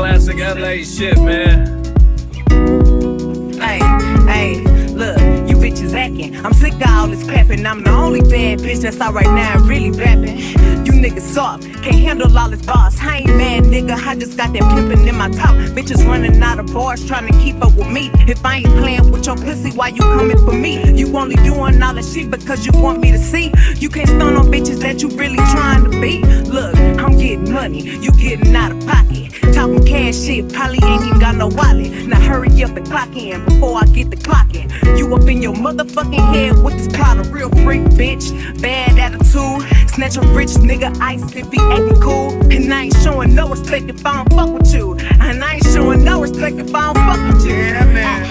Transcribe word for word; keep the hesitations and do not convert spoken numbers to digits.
classic L A shit, man. Hey, hey, look, you bitches acting. I'm sick of all this clapping. I'm the only bad bitch that's out right now and really rapping. You niggas soft, can't handle all this boss. I ain't mad, nigga, I just got that pimpin' in my top. Bitches running out of bars trying to keep up with me. If I ain't playing with your pussy, why you coming for me? You only doing all this shit because you want me to see. You can't stun on bitches that you really trying to be. Look, I'm getting money, you getting out of pocket. Talking cash shit, probably ain't even got no wallet. Now hurry up and clock in before I get the clock in. You up in your motherfucking head with this plot, a real freak bitch. Bad attitude, snatch a rich nigga ice if he acting cool. And I ain't showing no respect if I don't fuck with you. And I ain't showing no respect if I don't fuck with you. Yeah, man.